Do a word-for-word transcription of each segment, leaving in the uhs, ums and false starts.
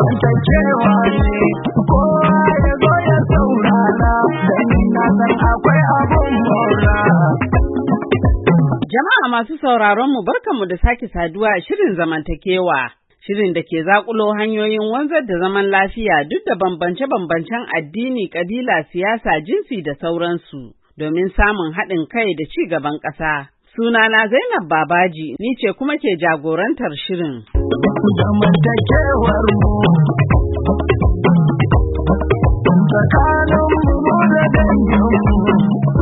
zamantakewa ne, kowa ya zo ya saurara, dan na san akwai abun mora. Jama'a masu sauraron mu barkanmu da sake saduwa a shirin zamantakewa, shirin da ke zakulo hanyoyin wanzar da zaman lafiya duk da bambance-bambancen addini, kabila, siyasa, jinsi da sauransu, domin samun haɗin kai da ci gaban ƙasa. Sunana Zainab Babaji, ni ce kuma ke jagorantar shirin. Zamantakewar mu tsakanin mu da danginmu.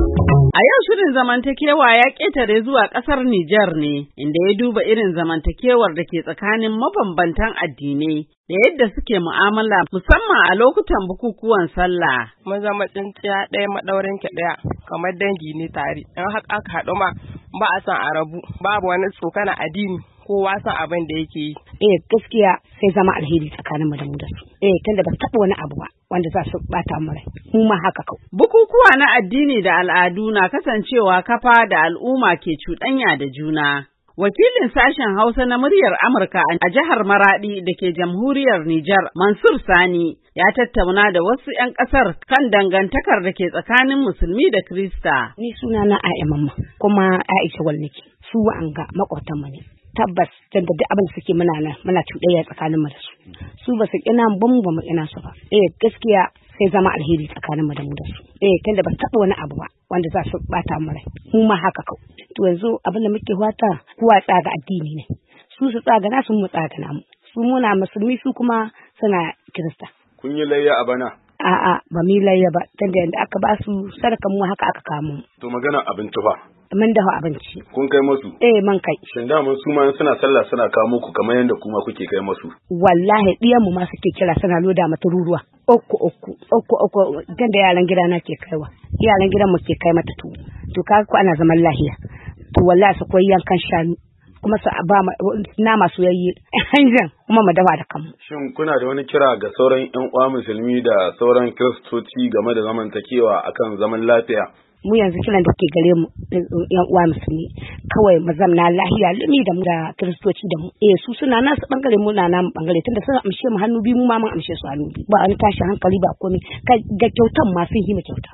A yau shirin zamantakewa ya ƙetare zuwa ƙasar Nijar ne, inda ya duba irin zamantakewar da ke tsakanin mabambantan addinai da yadda suke mu'amala musamman a lokutan bukukuwan sallah. Mun zama tsintsiya ɗaya maɗaurin ki ɗaya, kamar dangi ne tare. In haka aka haɗu ma ba a son a rabu, babu wani tsokana addini. Kowa san abin da yake yi. Eh gaskiya sai zama alheri tsakanin mu da mu da su. Eh tunda ba taɓa wani abu ba wanda za su bata mu rai. Mu ma haka kau. Bukukuwa na addini da al'adu na kasancewa kafa da al'umma ke cuɗanya da juna. Wakilin sashen Hausa na muryar Amurka a jihar Maradi da ke jamhuriyar Nijar, Mansur Sani, ya tattauna da wasu ‘yan ƙasar kan dangantakar da ke tsakanin Musulmi da Krista. Ni suna na Aya Mamma, kuma Aisha Walniki, su wa'anga maƙwabtanmu ne. Tabbas da duk abin da suke muna nan muna cuɗayya tsakanin mu da su su ba su kina ba mu ba mu kina su ba eh gaskiya sai zama alheri tsakanin mu da mu da su eh tunda ba taɓa wani abu ba wanda za su bata mu rai mu ma haka kau to yanzu abin da muke fata kowa tsaga addini ne su su tsaga na su mu tsaga na mu su muna musulmi su kuma suna kirista. Kun yi layya a bana? A'a ba mu yi layya ba tunda yanda aka ba su sadaka mu haka aka kamo. To magana abin tufa. Mun dafa abinci. Kun kai masu? Eh man kai. Shin da mun su ma suna sallah suna kawo muku kamar yadda kuma kuke kai masu? Wallahi diyan mu ma suke kira suna loda mata ruruwa. Okku okku okku okku dan da yaran gida na ke kaiwa. Yaran gidan mu ke kai mata tuwo. To kaga ko ana zaman lahiya. To wallahi su koyi yankan shanu. Kuma su ba nama soyayye hanjan kuma mu dafa da kanmu. Shin kuna da wani kira ga sauran ƴan uwa musulmi da sauran kiristoci game da zamantakewa akan zaman lafiya? Mu yanzu kiran da ke gare mu yan uwa musulmi kawai mu zamna lahiya lumi da mu da kiristoci da mu eh su suna nasu bangare mu na namu bangare tunda suna amshe mu hannu biyu mu ma mun amshe su hannu biyu ba an tashi hankali ba komai ga kyautan ma sun yi mu kyauta.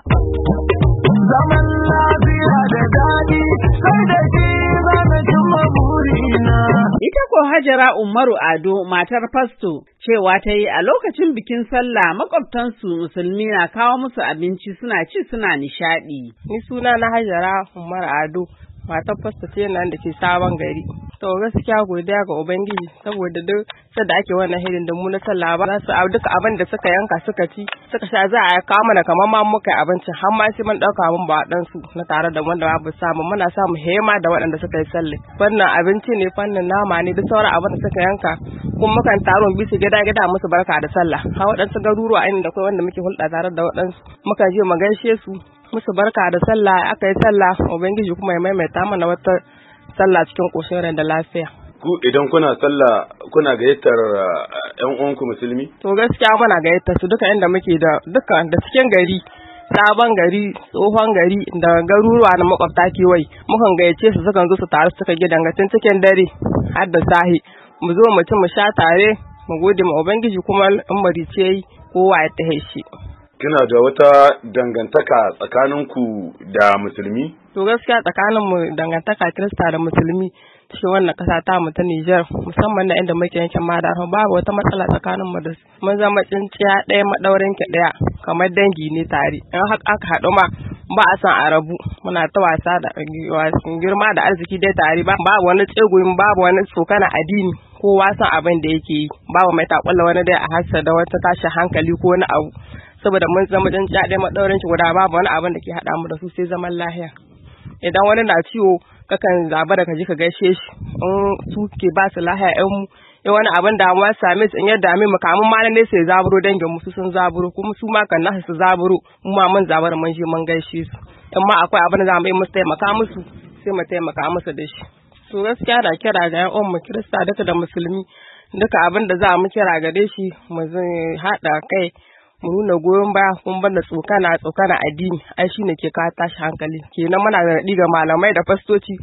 Zaman lafiya da daɗi sai da shi zana cimma burina. Ita ko Hajara Umaru Ado matar fasto cewa ta yi a lokacin bikin sallah makwabtansu musulmi na kawo musu abinci suna ci suna nishaɗi. Ni suna na Hajara Umaru Ado matar fasto ce nan da ke sabon gari. To gaskiya godiya ga Ubangiji saboda duk sadda ake wannan hirin da mu na sallah ba za su a duka abin da suka yanka suka ci suka sha za a kawo mana kamar ma muka abinci har ma sai mun dauka mun ba dan su na tare da wanda babu samu muna samu hema da waɗanda suka yi sallah. Fannin abinci ne fannin nama ne duk sauran abin da suka yanka kuma mukan taron bisu gida gida musu barka da sallah. Har waɗansu garuruwa inda akwai wanda muke hulɗa tare da waɗansu muka je mu gaishe su musu barka da sallah aka yi sallah Ubangiji kuma ya maimaita mana wata sallah cikin koshin rai da lafiya. Ku idan kuna sallah kuna gayyatar ƴan uwanku musulmi? To gaskiya muna gayyatar su duka inda muke da duka da cikin gari, sabon gari, tsohon gari da garuruwa na makwabta kewaye. Mukan gayyace su sukan zo su taru suka gidan gatin cikin dare har da sahi. Mu zo mu ci mu sha tare, mu gode ma Ubangiji kuma in marice kowa ya tahe shi. Kina da wata dangantaka tsakaninku da musulmi? To gaskiya tsakaninmu dangantaka Kirista da musulmi cikin wannan ƙasa ta mu ta Nijar musamman na inda muke yankin Madara babu wata matsala tsakaninmu da su. Mun zama tsintsiya ɗaya maɗaurin ki ɗaya kamar dangi ne tare. In haka aka haɗu ma ba a son a rabu muna ta wasa da girma da arziki dai tare babu wani tsegoyin babu wani tsokana addini kowa san abin da yake yi babu mai takwalla wani dai a hassa da wata tashin hankali ko wani abu. Saboda mun zama jin jaɗe maɗaurin shi guda babu wani abin da ke haɗa mu da su sai zaman lahiya. Idan wani na ciwo kakan zaba da ka ji ka gaishe shi in su ke ba su lahiya ƴan mu in wani abin da mu same su in ya dame mu kamun ma ne sai zaburo dangin mu su sun zaburo kuma su ma kan nasu su zaburo mu ma mun zabar mun je mun gaishe su in ma akwai abin da za mu yi musu taimaka musu sai mu taimaka musu da shi. To gaskiya da kira ga ƴan uwan mu Kirista duka da musulmi duka abin da za mu kira gare shi mu haɗa kai mu nuna goyon baya kun banda tsokana tsokana addini ai shine ke kawo tashi hankali kenan muna da ga malamai da fastoci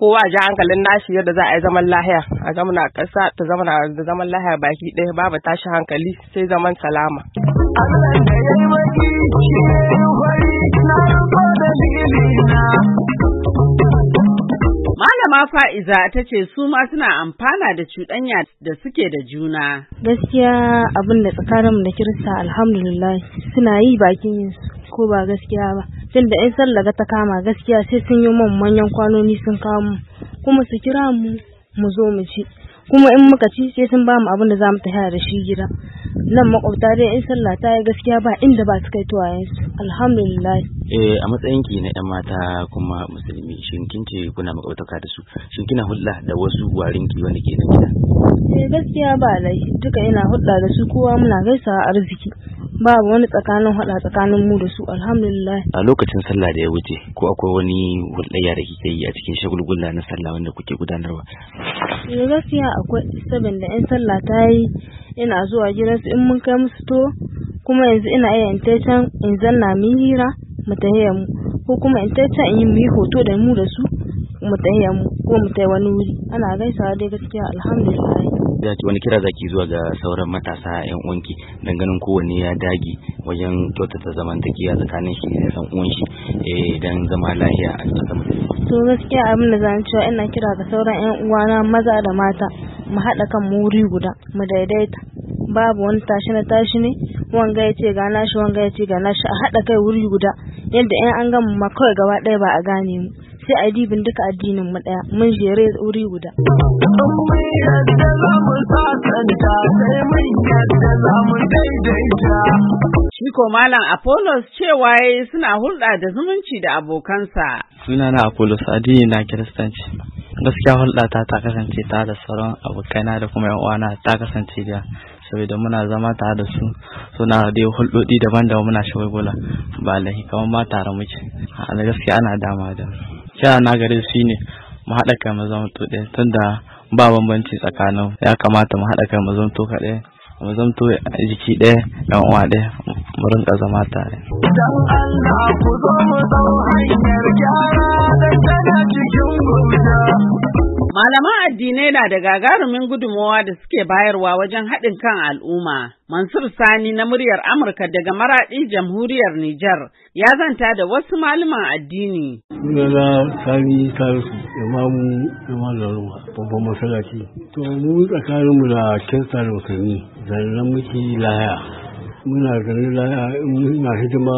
kowa a ji hankalin nashi yadda za a yi zaman lahiya a zamana ƙasa ta zamana da zaman lahiya baki ɗaya babu tashi hankali sai zaman salama. Allah da ya yi baki shi ne fari na riko dalilina. Malama Fa'iza ta ce su ma suna amfana da cuɗanya da suke da juna. Gaskiya abin da tsakaninmu da Kirista alhamdulillah suna yi bakin yin ko ba gaskiya ba. Tun da in sallaga ta kama gaskiya sai sun yi man manyan kwanoni sun kawo mu kuma su kira mu mu zo mu ci. Kuma in muka ci sai sun ba mu abin da za mu tafiya da shi gida. Nan makwabta dai in sallah ta yi gaskiya ba inda ba su kai tuwayensu alhamdulillah. Eh a matsayin ki na yan mata kuma musulmi shin kin ce kuna makwabtaka da su shin kina hulɗa da wasu warin ki wanda ke na gida? Eh gaskiya ba laifi duka ina hulɗa da su kowa muna gaisawa arziki babu wani tsakanin hulɗa tsakanin mu da su alhamdulillah. A lokacin sallah da ya wuce ko akwai wani hulɗayya da kike yi a cikin shagulgula na sallah wanda kuke gudanarwa? Eh gaskiya akwai saboda in sallah ta yi ina zuwa gidansu in mun kai musu to kuma yanzu ina iya in ta can in zanna mu hira mu tahiya mu ko kuma in ta can in yi mu yi hoto da mu da su mu tahiya mu ko mu tai wani wuri ana gaisawa dai gaskiya alhamdulillah. Ya ce wani kira zaki zuwa ga sauran matasa yan uwanki dan ganin kowanne ya dage wajen kyautata zamantakewa tsakanin shi da san uwan shi eh dan zama lafiya a cikin. To gaskiya abin da zan cewa ina kira ga sauran yan uwana maza da mata mu haɗa kan mu wuri guda mu daidaita babu wani tashi na tashi ne wanga ya ce ga nashi wanga ya ce ga nashi a haɗa kai wuri guda yadda in an gama ma kawai gaba ɗaya ba a gane mu sai a dibin duka addinin mu ɗaya mun jere wuri guda. Mun yadda za mu sasanta sai mun yadda za mu daidaita. Shi ko Malam Apollos cewa yayi suna hulɗa da zumunci da abokansa. Suna na Apollos addini na Kiristanci. Gaskiya hulɗa ta ta kasance ta da sauran abokaina da kuma yan uwana ta kasance da saboda muna zama tare da su suna da hulɗoɗi daban-daban muna shagulgula ba lahi kamar ma tare muke a gaskiya ana dama da kira na gare su ne mu haɗa kai mu zama to ɗaya tunda ba bambanci tsakanin ya kamata mu haɗa kai mu zama to kaɗai mu zama to jiki ɗaya yan uwa ɗaya mu rinka zama tare. Dan Allah ku zo mu dau hanyar gyara dan tana cikin gumda. Malaman addinai na da gagarumin gudunmawa da suke bayarwa wajen haɗin kan al'umma. Mansur Sani na muryar Amurka daga Maraɗi, Jamhuriyar Nijar, ya zanta da wasu malaman addini. Sunana Sani Salisu, imamu imamu babban masallaci. To mu tsakaninmu da Kirista da Musulmi, zannan muke laya. Muna zanen laya in muna hidima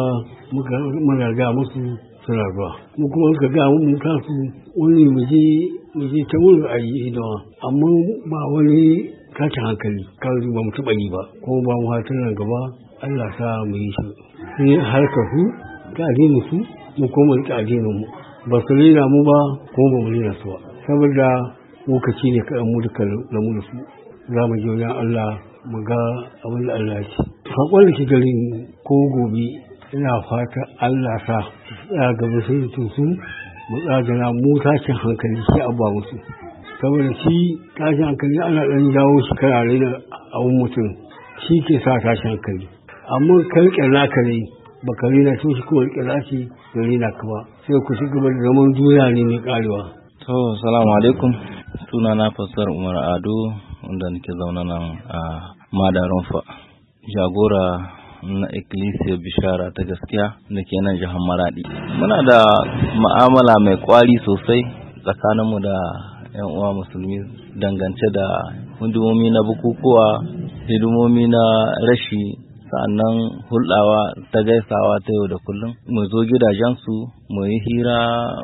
muna ga musu suna zuwa. Mu kuma suka ga mu kansu wani mu je mu je ta wurin a yi hidima amma ba wani tashin hankali kawai ba mu taɓa yi ba kuma ba mu hatar nan gaba Allah sa mu yi shi sai harkar su ta addinin su mu kuma rika addinin mu ba su rena mu ba kuma ba mu rena su ba saboda lokaci ne kaɗan mu duka da mu da su za mu je wajen Allah mu ga abin da Allah ya ce hakon da ke garin ko gobe ina fata Allah sa ya gaba sai su mu tsagana mu tashin hankali shi abba musu saboda shi tashin hankali ana ɗan jawo shi karare da abun mutum shi ke sa tashin hankali amma kai ƙyalla ka ne ba ka rina to shi kuma ƙyalla ce da rina ka ba sai ku ci gaba da zaman duniya ne mai ƙarewa. To salamu alaikum suna na Fasar Umar Ado wanda nake zauna nan a Madarin Fa jagora na Ecclesia Bishara ta gaskiya da ke nan jihar Maradi. Muna da ma'amala mai kwari sosai tsakaninmu da yan uwa musulmi dangance da hidimomi na bukukuwa, hidimomi na rashi, sa'annan hulɗawa ta gaisawa ta yau da kullum. Mu zo gidajensu, mu yi hira,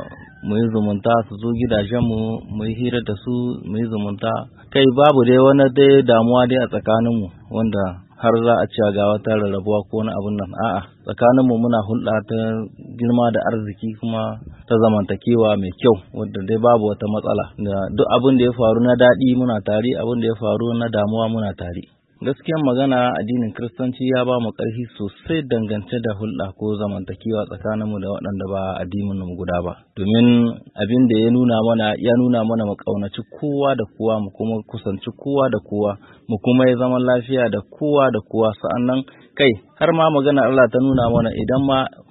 mu yi zumunta, su zo gidajenmu, mu yi hira da su, mu yi zumunta. Kai babu dai wani dai damuwa dai a tsakaninmu wanda har za a ci ga wata rarrabuwa ko wani abun nan a'a tsakaninmu muna hulɗa ta girma da arziki kuma ta zamantakewa mai kyau wadda dai babu wata matsala da duk abin da ya faru na daɗi muna tare abin da ya faru na damuwa muna tare. Gaskiyar magana addinin Kiristanci ya ba mu ƙarfi sosai dangance da hulɗa ko zamantakewa tsakaninmu da waɗanda ba addinin mu guda ba. Domin abin da ya nuna mana ya nuna mana mu ƙaunaci kowa da kowa mu kuma kusanci kowa da kowa mu kuma yi zaman lafiya da kowa da kowa sa'annan kai har ma magana Allah ta nuna mana idan ma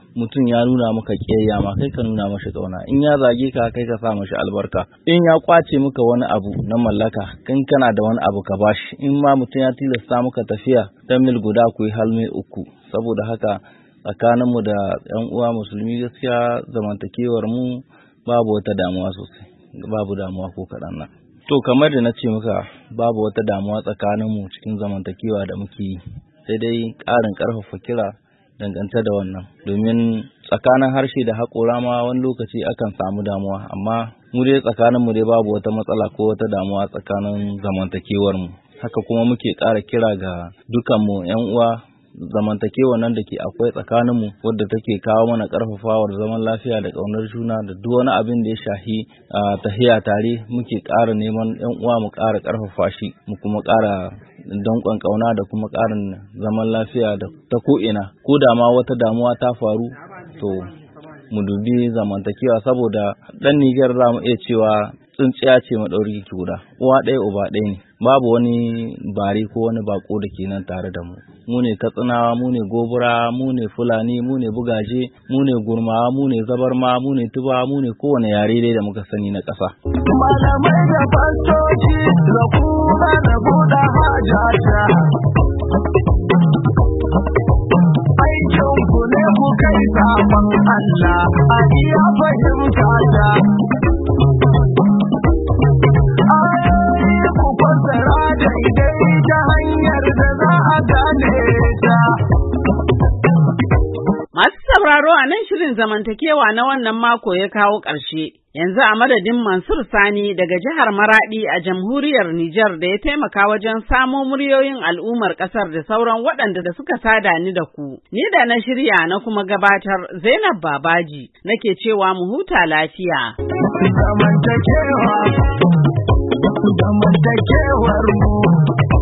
mutum ya nuna maka kiyayya ma kai ka nuna mashi kauna, in ya zage ka kai ka sa mashi albarka, in ya kwace maka wani abu na mallaka kan kana da wani abu ka bashi, in ma mutum ya tilasta maka tafiya ta mil guda ku yi halme uku. Saboda haka tsakaninmu da yan uwa musulmi gaskiya zamantakewar mu babu wata damuwa sosai, babu damuwa ko kaɗan nan. To kamar da na ce maka babu wata damuwa tsakaninmu cikin zamantakewa da muke yi, sai dai ƙarin ƙarfafa kira dangance da wannan, domin tsakanin harshe da haƙora ma wani lokaci akan samu damuwa, amma mu dai tsakaninmu dai babu wata matsala ko wata damuwa tsakanin zamantakewar mu. Haka kuma muke ƙara kira ga dukanmu yan uwa, zamantakewa nan da ke akwai tsakaninmu wadda take kawo mana karfafawar zaman lafiya da ƙaunar juna da duk wani abin da ya shahi tahiya tare, muke ƙara neman yan uwa mu ƙara ƙarfafa shi, mu kuma ƙara danƙon ƙauna da kuma ƙarin zaman lafiya da ta ko'ina. Ko da ma wata damuwa ta faru to mu dubi zamantakewa, saboda ɗan Nijar za mu iya cewa tsintsiya ce maɗauri guda, uwa ɗaya uba ɗaya ne, babu wani bare ko wani bako da ke nan tare da mu. Mu ne Katsinawa, mu ne Gobura, mu ne Fulani, mu ne Bugaje, mu ne Gurmawa, mu ne Zabarma, mu ne Tuba, mu ne kowane yare dai da muka sani na ƙasa. Malamai da fastoci da kuma da buɗa hajjata, aikin ku ne ku kai saman Allah a iya fahimta ta. Ku fassara daidai ta hanyar da za a gane ta. Masu sauraro, a nan shirin zamantakewa na wannan mako ya kawo ƙarshe. Yanzu a madadin Mansur Sani daga jihar Maradi a jamhuriyar Nijar da ya taimaka wajen samo muryoyin al'ummar ƙasar da sauran waɗanda da suka sada ni da ku. Ni da na shirya na kuma gabatar, Zainab Babaji, nake cewa mu huta lafiya. Zamantakewa, zamantakewar mu.